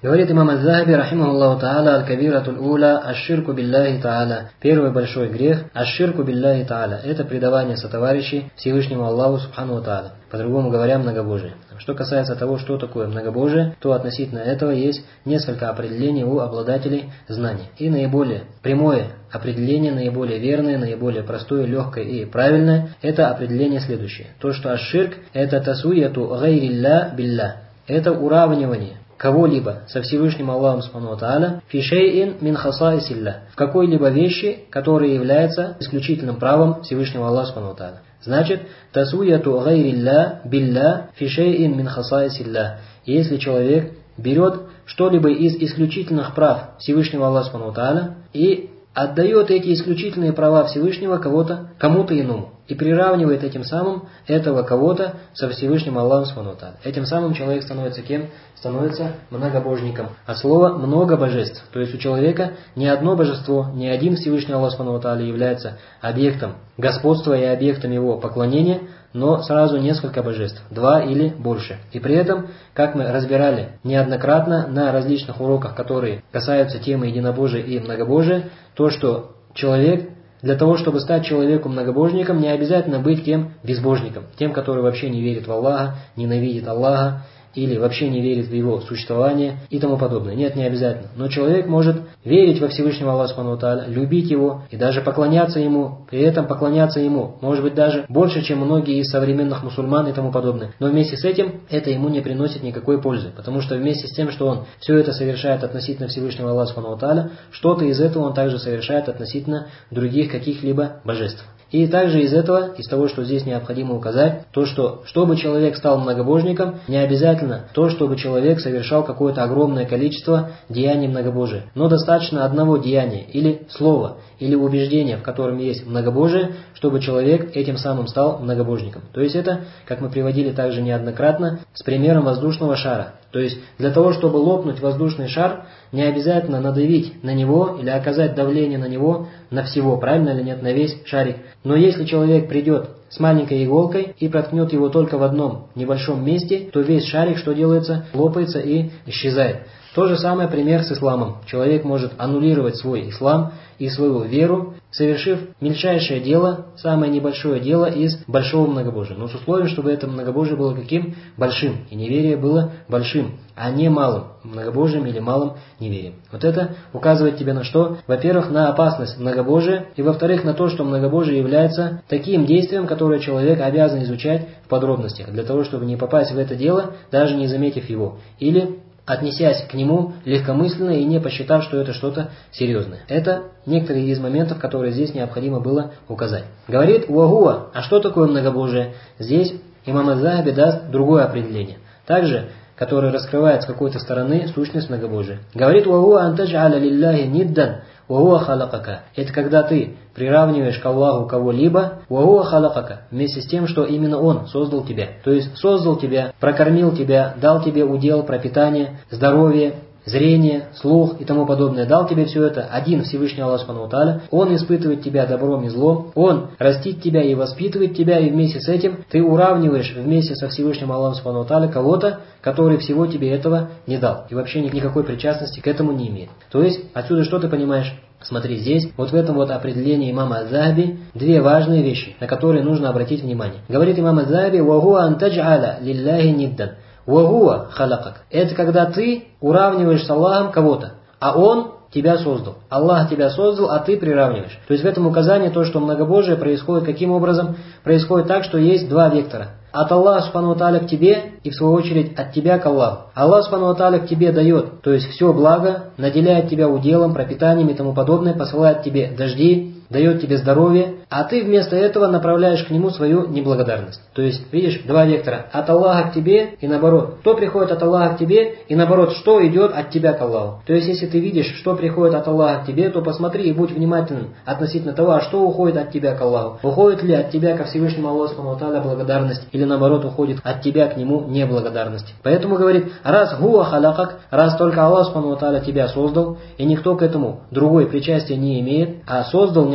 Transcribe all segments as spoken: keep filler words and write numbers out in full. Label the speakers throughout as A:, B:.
A: Говорит имам Аз-Захаби, рахимахуллаху та'аля, аль-кабиратуль уля, аш-ширку билляхи та'аля. Первый большой грех, аш-ширку билляхи та'аля. Это предавание сотоварищей Всевышнему Аллаху субхану та'аля. По-другому говоря, многобожие. Что касается того, что такое многобожие, то относительно этого есть несколько определений у обладателей знаний. И наиболее прямое определение, наиболее верное, наиболее простое, легкое и правильное, это определение следующее. То, что аш-ширк – это тасуяту гайрилля билля. Это уравнивание кого-либо со Всевышним Аллахом субхану тааля фи шейин мин хасаисилля, в какой-либо вещи, которая является исключительным правом Всевышнего Аллаха субхану тааля. Значит, тасуяту гайрилля билля фи шейин мин хасаисилля. Если человек берет что-либо из исключительных прав Всевышнего Аллаха субхану тааля и отдает эти исключительные права Всевышнего кого-то, кому-то иному. И приравнивает этим самым этого кого-то со Всевышним Аллахом субхану тааля. Этим самым человек становится кем? Становится многобожником. От слова много божеств. То есть у человека не одно божество, не один Всевышний Аллах субхану тааля является объектом господства и объектом его поклонения, но сразу несколько божеств, два или больше. И при этом, как мы разбирали неоднократно на различных уроках, которые касаются темы единобожия и многобожия, то, что человек, для того, чтобы стать человеком многобожником, не обязательно быть кем? Безбожником. Тем, который вообще не верит в Аллаха, ненавидит Аллаха, или вообще не верит в его существование и тому подобное. Нет, не обязательно. Но человек может верить во Всевышнего Аллаха субхану тааля, любить его и даже поклоняться ему, при этом поклоняться ему, может быть даже больше, чем многие из современных мусульман и тому подобное. Но вместе с этим это ему не приносит никакой пользы, потому что вместе с тем, что он все это совершает относительно Всевышнего Аллаха субхану тааля, что-то из этого он также совершает относительно других каких-либо божеств. И также из этого, из того, что здесь необходимо указать, то, что чтобы человек стал многобожником, не обязательно то, чтобы человек совершал какое-то огромное количество деяний многобожия. Но достаточно одного деяния, или слова, или убеждения, в котором есть многобожие, чтобы человек этим самым стал многобожником. То есть это, как мы приводили также неоднократно, с примером воздушного шара. То есть для того, чтобы лопнуть воздушный шар, не обязательно надавить на него или оказать давление на него, на всего, правильно или нет, на весь шарик. Но если человек придет с маленькой иголкой и проткнет его только в одном небольшом месте, то весь шарик, что делается, лопается и исчезает. То же самое пример с исламом. Человек может аннулировать свой ислам и свою веру, совершив мельчайшее дело, самое небольшое дело из большого многобожия. Но с условием, чтобы это многобожие было каким? Большим. И неверие было большим, а не малым многобожием или малым неверием. Вот это указывает тебе на что? Во-первых, на опасность многобожия, и во-вторых, на то, что многобожие является таким действием, которое человек обязан изучать в подробностях, для того, чтобы не попасть в это дело, даже не заметив его. Или отнесясь к нему легкомысленно и не посчитав, что это что-то серьезное. Это некоторые из моментов, которые здесь необходимо было указать. Говорит уагуа, а что такое многобожие? Здесь имам Аз-Захаби даст другое определение. Также, которое раскрывает с какой-то стороны сущность многобожия. Говорит уагуа антадж'аля лилляхи ниддан уагуа халакака. Это когда ты приравниваешь к Аллаху кого-либо, уагуа халакака, вместе с тем, что именно Он создал тебя. То есть создал тебя, прокормил тебя, дал тебе удел, пропитание, здоровье, зрение, слух и тому подобное. Дал тебе все это один Всевышний Аллах субхану тааля. Он испытывает тебя добром и злом. Он растит тебя и воспитывает тебя. И вместе с этим ты уравниваешь вместе со Всевышним Аллахом субхану тааля кого-то, который всего тебе этого не дал. И вообще никакой причастности к этому не имеет. То есть отсюда что ты понимаешь? Смотри, здесь, вот в этом вот определении имама Аз-Захаби, две важные вещи, на которые нужно обратить внимание. Говорит имам Аз-Захаби: «Вагуа антадж'аля лилляхи ниддан». Вагуа халакак. Это когда ты уравниваешь с Аллахом кого-то, а Он тебя создал. Аллах тебя создал, а ты приравниваешь. То есть в этом указании то, что многобожие происходит каким образом? Происходит так, что есть два вектора. От Аллаха субхану тааля к тебе и в свою очередь от тебя к Аллаху. Аллах субхану тааля к тебе дает, то есть все благо, наделяет тебя уделом, пропитанием и тому подобное, посылает тебе дожди, дает тебе здоровье, а ты вместо этого направляешь к нему свою неблагодарность. То есть, видишь, два вектора. От Аллаха к тебе и наоборот. Что приходит от Аллаха к тебе и наоборот, что идет от тебя к Аллаху. То есть, если ты видишь, что приходит от Аллаха к тебе, то посмотри и будь внимательным относительно того, а что уходит от тебя к Аллаху. Уходит ли от тебя ко Всевышнему Аллаху субхану тааля благодарность или наоборот уходит от тебя к нему неблагодарность. Поэтому говорит, раз гуа халакак, раз только Аллах субхану тааля тебя создал, и никто к этому другой причастия не имеет, а создал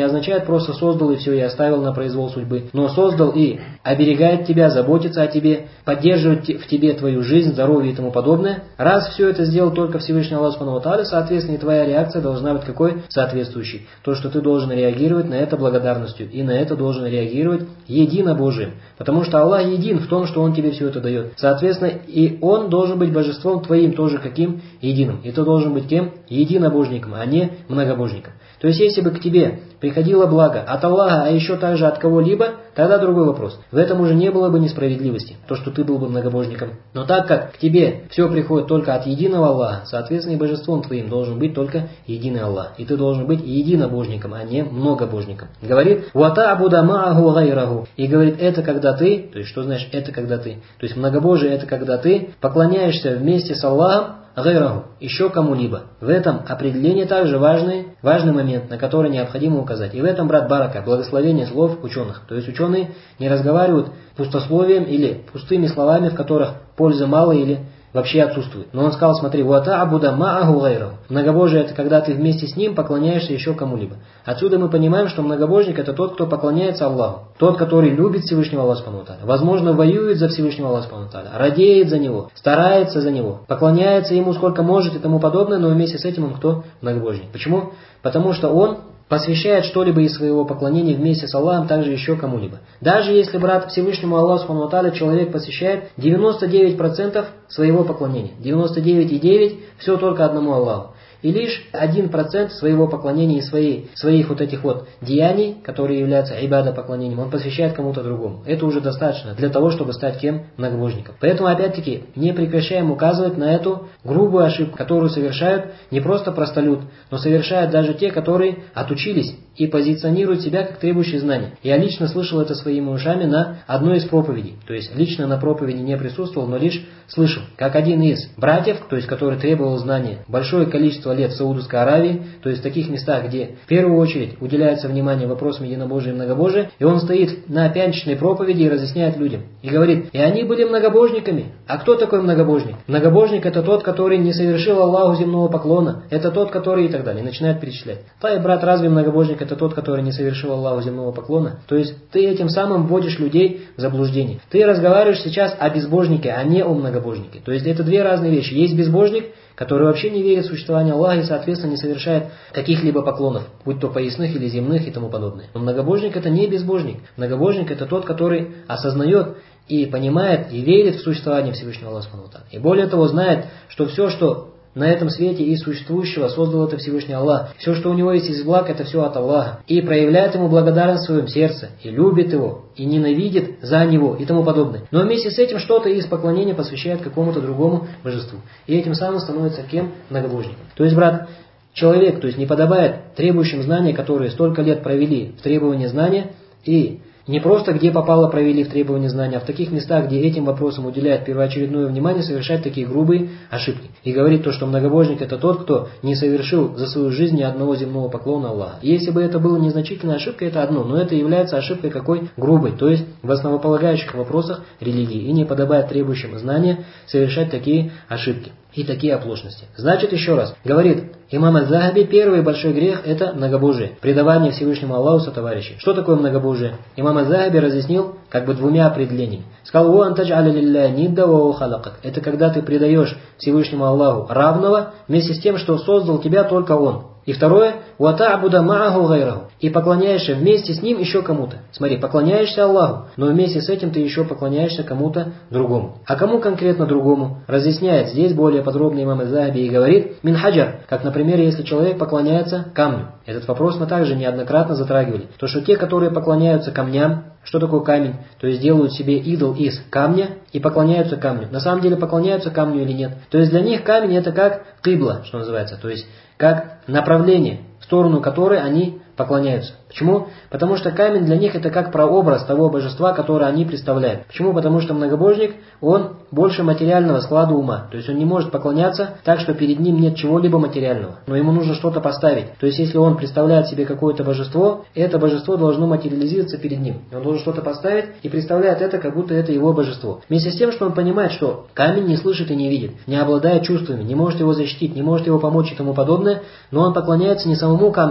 A: не означает просто создал и все, и оставил на произвол судьбы, но создал и оберегает тебя, заботится о тебе, поддерживает в тебе твою жизнь, здоровье и тому подобное. Раз все это сделал только Всевышний Аллах Субхану ва Тааля, соответственно, и твоя реакция должна быть какой? Соответствующей. То, что ты должен реагировать на это благодарностью, и на это должен реагировать единобожием. Потому что Аллах един в том, что Он тебе все это дает. Соответственно, и Он должен быть божеством твоим тоже каким? Единым. И ты должен быть кем? Единобожником, а не многобожником. То есть, если бы к тебе приходило благо от Аллаха, а еще также от кого-либо, тогда другой вопрос. В этом уже не было бы несправедливости, то, что ты был бы многобожником. Но так как к тебе все приходит только от единого Аллаха, соответственно, и божеством твоим должен быть только единый Аллах. И ты должен быть единобожником, а не многобожником. Говорит, «Вата'буда ма'аху гайраху». И говорит, это когда ты, то есть, что значит это когда ты? То есть, многобожие это когда ты поклоняешься вместе с Аллахом, гайраху, еще кому-либо. В этом определение также важный, важный момент, на который необходимо указать. И в этом, брат Барака, благословение слов ученых. То есть ученые не разговаривают пустословием или пустыми словами, в которых пользы мало или вообще отсутствует. Но он сказал, смотри, «Вата'буда ма'аху гайраху». Многобожие это когда ты вместе с ним поклоняешься еще кому-либо. Отсюда мы понимаем, что многобожник это тот, кто поклоняется Аллаху. Тот, который любит Всевышнего Аллаха Субхану ва Тааля. Возможно, воюет за Всевышнего Аллаха Субхану ва Тааля, радеет за него, старается за него, поклоняется ему сколько может и тому подобное, но вместе с этим он кто? Многобожник. Почему? Потому что он посвящает что-либо из своего поклонения вместе с Аллахом также еще кому-либо. Даже если, брат, Всевышнему Аллаху Субхану ва Тааля человек посвящает девяносто девять процентов своего поклонения. девяносто девять и девять процентов все только одному Аллаху. И лишь один процент своего поклонения и своей, своих вот этих вот деяний, которые являются ибада поклонением, он посвящает кому-то другому. Это уже достаточно для того, чтобы стать кем? Многобожником. Поэтому, опять-таки, не прекращаем указывать на эту грубую ошибку, которую совершают не просто простолюд, но совершают даже те, которые отучились и позиционируют себя как требующие знаний. Я лично слышал это своими ушами на одной из проповедей. То есть, лично на проповеди не присутствовал, но лишь слышал, как один из братьев, то есть, который требовал знания, большое количество лет в Саудовской Аравии, то есть в таких местах, где в первую очередь уделяется внимание вопросам единобожия и многобожия, и он стоит на пятничной проповеди и разъясняет людям. И говорит, и они были многобожниками. А кто такой многобожник? Многобожник это тот, который не совершил Аллаху земного поклона, это тот, который и так далее. И начинает перечислять. Та и брат, разве многобожник это тот, который не совершил Аллаху земного поклона? То есть ты этим самым вводишь людей в заблуждение. Ты разговариваешь сейчас о безбожнике, а не о многобожнике. То есть это две разные вещи. Есть безбожник, который вообще не верит в существование Аллаха и, соответственно, не совершает каких-либо поклонов, будь то поясных или земных и тому подобное. Но многобожник это не безбожник. Многобожник это тот, который осознает и понимает и верит в существование Всевышнего Аллаха. И более того, знает, что все, что на этом свете и существующего создал это Всевышний Аллах. Все, что у него есть из благ, это все от Аллаха. И проявляет ему благодарность в своем сердце, и любит его, и ненавидит за него, и тому подобное. Но вместе с этим что-то из поклонения посвящает какому-то другому божеству. И этим самым становится кем? Многобожником. То есть, брат, человек, то есть не подобает требующим знания, которые столько лет провели в требовании знания, и не просто где попало провели в требовании знания, а в таких местах, где этим вопросам уделяет первоочередное внимание, совершать такие грубые ошибки. И говорит то, что многобожник это тот, кто не совершил за свою жизнь ни одного земного поклона Аллаха. И если бы это было незначительной ошибкой, это одно, но это является ошибкой какой? Грубой, то есть в основополагающих вопросах религии. И не подобает требующим знания совершать такие ошибки и такие оплошности. Значит, еще раз, говорит имам Аль-Захаби, первый большой грех это многобожие, предавание Всевышнему Аллаху сотоварищей. Что такое многобожие? Имам Аль-Захаби разъяснил как бы двумя определениями. Сказал, «Ва антадж'аля лилляхи нидда ва хуа халакак». Это когда ты предаешь Всевышнему Аллаху равного вместе с тем, что создал тебя только Он. И второе, «Вата'буда ма'аху гайраху». И поклоняешься вместе с ним еще кому-то. Смотри, поклоняешься Аллаху, но вместе с этим ты еще поклоняешься кому-то другому. А кому конкретно другому? Разъясняет здесь более подробно имам Аль-Захаби и говорит, «Мин хаджар», как, например, если человек поклоняется камню. Этот вопрос мы также неоднократно затрагивали. То, что те, которые поклоняются камням, что такое камень? То есть делают себе идол из камня и поклоняются камню. На самом деле поклоняются камню или нет? То есть для них камень это как кибла, что называется. То есть как направление, в сторону которой они поклоняются. Почему? Потому что камень для них это как прообраз того божества, которое они представляют. Почему? Потому что многобожник, он больше материального склада ума. То есть он не может поклоняться так, что перед ним нет чего-либо материального. Но ему нужно что-то поставить. То есть если он представляет себе какое-то божество, это божество должно материализироваться перед ним. Он должен что-то поставить и представляет это, как будто это его божество. Вместе с тем, что он понимает, что камень не слышит и не видит, не обладает чувствами, не может его защитить, не может его помочь и тому подобное, но он поклоняется не самому камню,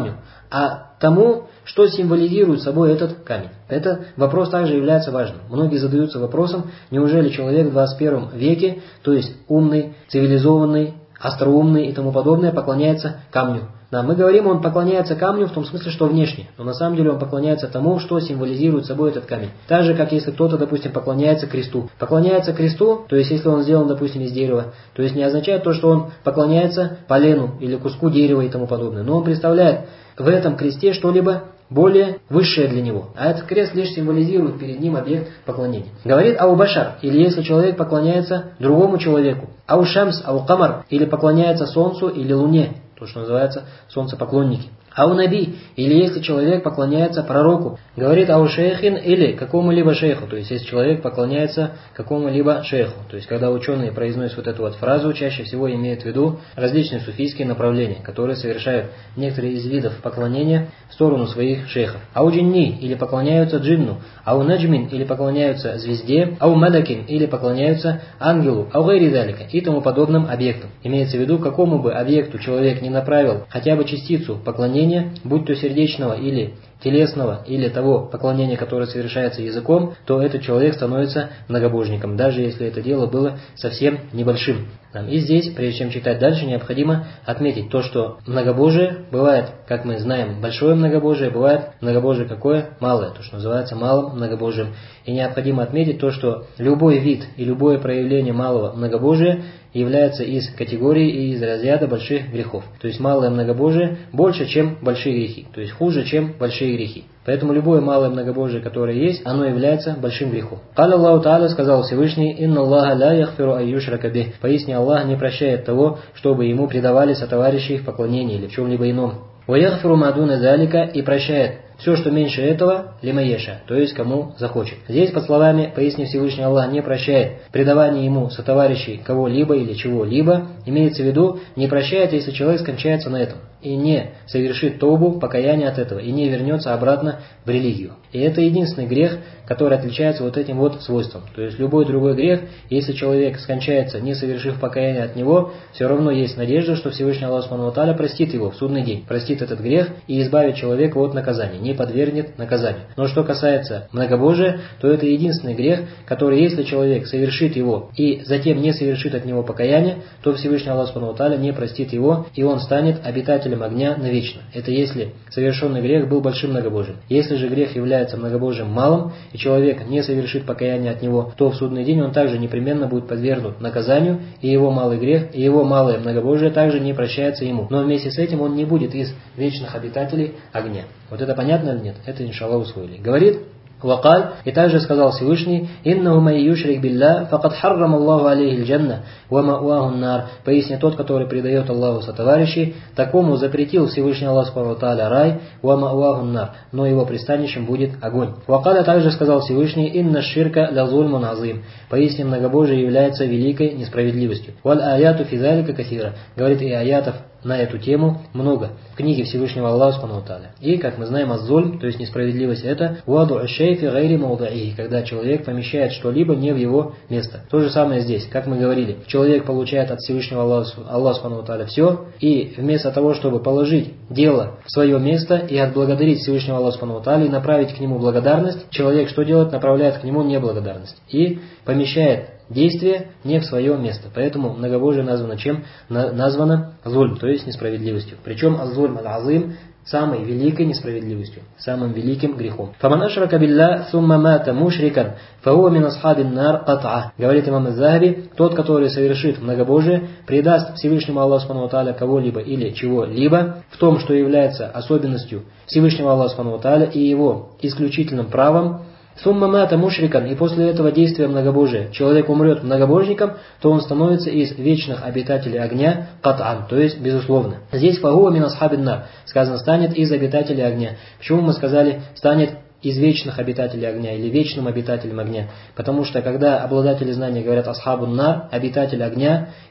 A: а тому, что символизирует собой этот камень. Этот вопрос также является важным. Многие задаются вопросом, неужели человек в двадцать первом веке, то есть умный, цивилизованный, остроумный и тому подобное, поклоняется камню. Да, мы говорим, он поклоняется камню в том смысле, что внешне, но на самом деле он поклоняется тому, что символизирует собой этот камень. Так же, как если кто-то, допустим, поклоняется кресту. Поклоняется кресту, то есть если он сделан, допустим, из дерева, то есть не означает то, что он поклоняется полену или куску дерева и тому подобное, но он представляет в этом кресте что-либо более высшее для него. А этот крест лишь символизирует перед ним объект поклонения. Говорит Ау Башар, или если человек поклоняется другому человеку. Ау Шамс, Ау Камар, или поклоняется солнцу или луне. То, что называется солнцепоклонники. Ау Наби, или если человек поклоняется пророку. Говорит Ау Шейхин, или какому-либо шейху. То есть, если человек поклоняется какому-либо шейху. То есть, когда ученые произносят вот эту вот фразу, чаще всего имеют в виду различные суфийские направления, которые совершают некоторые из видов поклонения в сторону своих шейхов. Ау Джинни, или поклоняются джинну. Ау Наджмин, или поклоняются звезде. Ау Мадакин, или поклоняются ангелу. Ау Гайри Далика, и тому подобным объектам. Имеется в виду, какому бы объекту человек не направил хотя бы частицу поклонения, будь то сердечного или телесного, или того поклонения, которое совершается языком, то этот человек становится многобожником, даже если это дело было совсем небольшим. И здесь, прежде чем читать дальше, необходимо отметить то, что многобожие бывает, как мы знаем, большое многобожие, бывает многобожие какое? Малое, то, что называется малым многобожием. И необходимо отметить то, что любой вид и любое проявление малого многобожия является из категории и из разряда больших грехов. То есть малое многобожие больше, чем большие грехи, то есть хуже, чем большие грехи. Поэтому любое малое многобожие, которое есть, оно является большим грехом. Каля Аллаху Тааля, сказал Всевышний, «Инна Аллаха ля яхфиру айюшрака бих». Поясни, Аллах не прощает того, чтобы ему предавали сотоварищи в поклонении или в чем-либо ином. «Ва яхфиру мадуна залика» и прощает все, что меньше этого, лимаеша, то есть кому захочет. Здесь, под словами «поясни Всевышний Аллах не прощает предавание ему сотоварищей кого-либо или чего-либо», имеется в виду, не прощает, если человек скончается на этом и не совершит тобу, покаяние от этого, и не вернется обратно в религию. И это единственный грех, который отличается вот этим вот свойством. То есть любой другой грех, если человек скончается, не совершив покаяние от него, все равно есть надежда, что Всевышний Аллах Субхану ва Тааля простит его в судный день, простит этот грех и избавит человека от наказания, не подвергнет наказанию. Но что касается многобожия, то это единственный грех, который, если человек совершит его и затем не совершит от него покаяние, то Всевышний Аллах Субхану ва Тааля не простит его, и он станет обитателем огня навечно. Это если совершенный грех был большим многобожием. Если же грех является многобожием малым, и человек не совершит покаяние от него, то в судный день он также непременно будет подвергнут наказанию, и его малый грех, и его малое многобожие также не прощается ему. Но вместе с этим он не будет из вечных обитателей огня. Вот это понятно или нет? Это, иншаллах, усвоили. Говорит Вакаль, и также сказал Всевышний, «Иннаху май юшрик билля, факад харрам Аллаху алейхи джанна, ва ма'уаху нар». Поясни, тот, который предает Аллаху сотоварищей, такому запретил Всевышний Аллах Субхану ва Тааля рай, ва ма'уаху нар, но его пристанищем будет огонь. Вакаль также сказал Всевышний, «Инна ширка ля зульмун азим». Поясни, многобожие является великой несправедливостью. «Валь аяту физалика кафира». Говорит, и аятов на эту тему много в книге Всевышнего Аллаха Субхану ва Тааля. И, как мы знаем, аззульм, то есть несправедливость, это ваду шейфи гайри маудаихи, когда человек помещает что-либо не в его место. То же самое здесь, как мы говорили, человек получает от Всевышнего Аллаха, Аллаха Субхану ва Тааля все, и вместо того, чтобы положить дело в свое место и отблагодарить Всевышнего Аллаха Субхану ва Тааля и направить к нему благодарность, человек что делает? Направляет к нему неблагодарность и помещает действие не в свое место. Поэтому многобожие названо чем? Названо зульм, то есть несправедливостью. Причем аззульм аль-азим самой великой несправедливостью, самым великим грехом. «Фаман ашрака билля сумма мата мушрикан, фахуа мин асхабин нар кат'а». Говорит имам аз-Захаби, тот, который совершит многобожие, предаст Всевышнему Аллаху Субхану ва Тааля кого-либо или чего-либо в том, что является особенностью Всевышнего Аллаха Субхану ва Тааля и его исключительным правом, сумма мата мушрикан, и после этого действия многобожия человек умрет многобожником, то он становится из вечных обитателей огня кат'ан, то есть безусловно. Здесь фахуа мин асхабин нар сказано, станет из обитателей огня. Почему мы сказали станет из вечных обитателей огня или вечным обитателем огня? Потому что когда обладатели знания говорят асхабун нар, обитатель огня,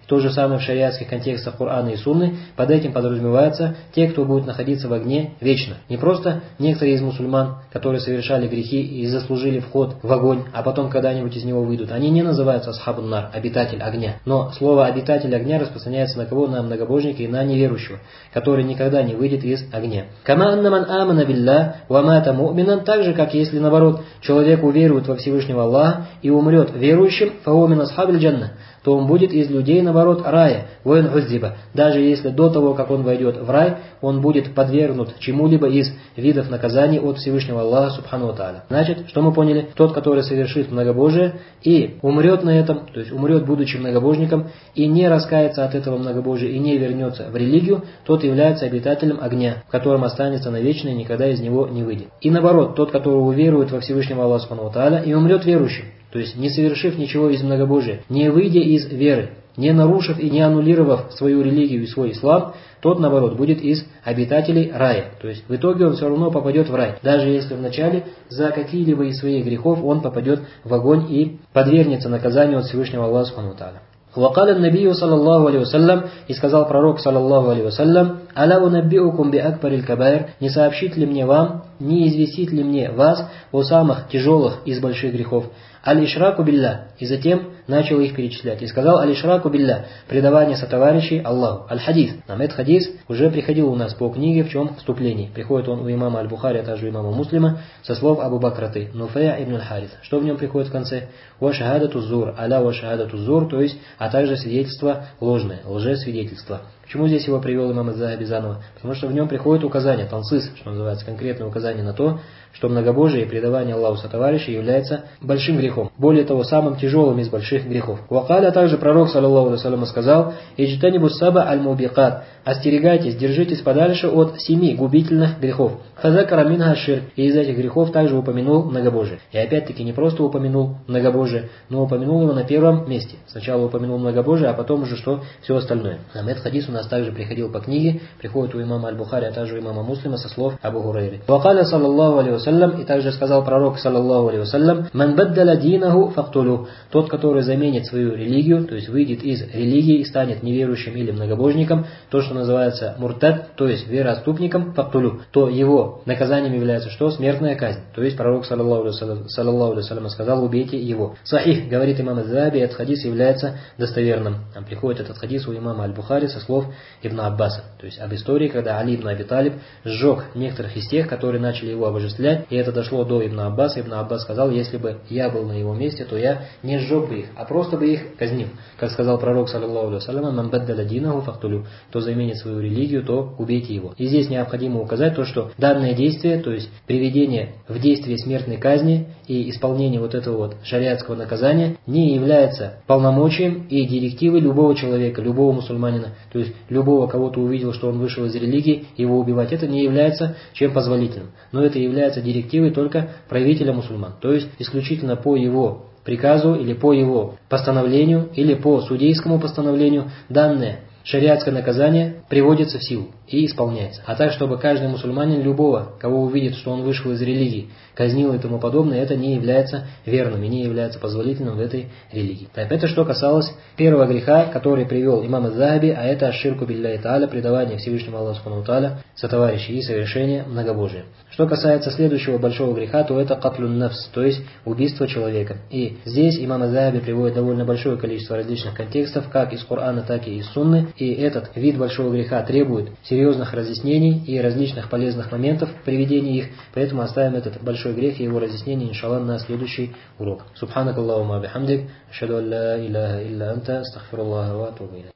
A: то же самое в шариатских контекстах Корана и Сунны, под этим подразумевается те, кто будет находиться в огне вечно. Не просто некоторые из мусульман, которые совершали грехи и заслужили вход в огонь, а потом когда-нибудь из него выйдут. Они не называются асхабун нар, обитатель огня. Но слово обитатель огня распространяется на кого? На многобожника и на неверующего, который никогда не выйдет из огня. Кама аннаман амана билля ва мата му'минан, так же, как если наоборот человек уверует во Всевышнего Аллаха и умрет верующим, фао мин асхабиль джанна, то он будет из людей, наоборот, рая, воин уззиба. Даже если до того, как он войдет в рай, он будет подвергнут чему-либо из видов наказаний от Всевышнего Аллаха Субхану ва Тааля. Значит, что мы поняли? Тот, который совершит многобожие и умрет на этом, то есть умрет, будучи многобожником, и не раскается от этого многобожия, и не вернется в религию, тот является обитателем огня, в котором останется навечно и никогда из него не выйдет. И наоборот, тот, который уверует во Всевышнего Аллаха Субхану ва Тааля и умрет верующим, то есть не совершив ничего из многобожия, не выйдя из веры, не нарушив и не аннулировав свою религию и свой ислам, тот, наоборот, будет из обитателей рая. То есть в итоге он все равно попадет в рай. Даже если вначале за какие-либо из своих грехов он попадет в огонь и подвергнется наказанию от Всевышнего Аллаха Субхану ва Тааля. وقال النبي صلى الله عليه وسلم, и сказал пророк саллаллаху алейхи вассалям: «Аля унаббиукум би акбариль кабаир», не сообщит ли мне вам, не известит ли мне вас о самых тяжелых из больших грехов? Аль-ишраку билля, и затем начал их перечислять. И сказал: аль-ишраку билля, предавание сотоварищей Аллаху. Аль-хадис, нам этот хадис уже приходил у нас по книге, в чем вступление. Приходит он у имама Аль-Бухари, а также у имама Муслима, со слов Абу Бакраты, Нуфея ибн аль-Харис. Что в нем приходит в конце? Ва шахадату зур, аля ва шахадату зур, то есть, а также свидетельство ложное, лжесвидетельство. Почему здесь его привел имам ад-Захаби заново? Потому что в нем приходит указание, тансис, что называется, конкретное указание на то, что многобожие и предавание Аллаху сотоварищей является большим грехом. Более того, самым тяжелым из больших грехов. Вакаля также пророк, саллаллаху алейхи вассалям, сказал: «Иджтанибу саба аль-мубикат», остерегайтесь, держитесь подальше от семи губительных грехов. Фазакара минха ширк, и из этих грехов также упомянул многобожие. И опять-таки не просто упомянул многобожие, но упомянул его на первом месте. Сначала упомянул многобожие, а потом уже что? Все остальное. А этот хадис у нас также приходил по книге, приходит у имама Аль-Бухари, а также у имама Муслима со слов Абу Гурайры. Вакаля саллаллаху алейхи вассалям, и также сказал пророк, саллаллаху алейхи вассалям: «Ман баддаля динаху фактулю», тот, который заменит свою религию, то есть выйдет из религии и станет неверующим или многобожником, то, что называется муртад, то есть вероотступником, фактулю, то его наказанием является что? Смертная казнь. То есть пророк, саллаллаху алейхи вассалям, сказал: убейте его. Сахих, говорит имам ад-Захаби, этот хадис является достоверным. Там приходит этот хадис у имама Аль-Бухари со слов Ибн Аббаса, то есть об истории, когда Али ибн Аби Талиб сжег некоторых из тех, которые начали его обожествлять, и это дошло до Ибн Аббаса. Ибн Аббас сказал: если бы я был на его месте, то я не сжег бы их, а просто бы их казнил. Как сказал пророк, саллаллаху алейхи вассалям: «Ман баддаля динаху фактулю», кто заменит свою религию, то убейте его. И здесь необходимо указать то, что данное действие, то есть приведение в действие смертной казни и исполнение вот этого вот шариатского наказания, не является полномочием и директивой любого человека, любого мусульманина, то есть любого, кого ты увидел, что он вышел из религии, его убивать. Это не является чем позволительным, но это является директивой только правителя мусульман, то есть исключительно по его приказу или по его постановлению или по судейскому постановлению данное шариатское наказание приводится в силу и исполняется. А так, чтобы каждый мусульманин любого, кого увидит, что он вышел из религии, казнил и тому подобное, это не является верным и не является позволительным в этой религии. Так, это что касалось первого греха, который привел имам ад-Захаби, а это аширку билляхи тааля, предавание Всевышнему Аллаху субхану ва тааля сотоварищей и совершение многобожия. Что касается следующего большого греха, то это катлюн нафс, то есть убийство человека. И здесь имам ад-Захаби приводит довольно большое количество различных контекстов, как из Корана, так и из Сунны, и этот вид большого греха требует серьезных разъяснений и различных полезных моментов в приведении их, поэтому оставим этот большой грех и его разъяснение, иншаллах, на следующий урок. Субханакаллахумма бихамдик, ашхаду ан ла иляха илля анта, астагфируллаха ва атубу илейх.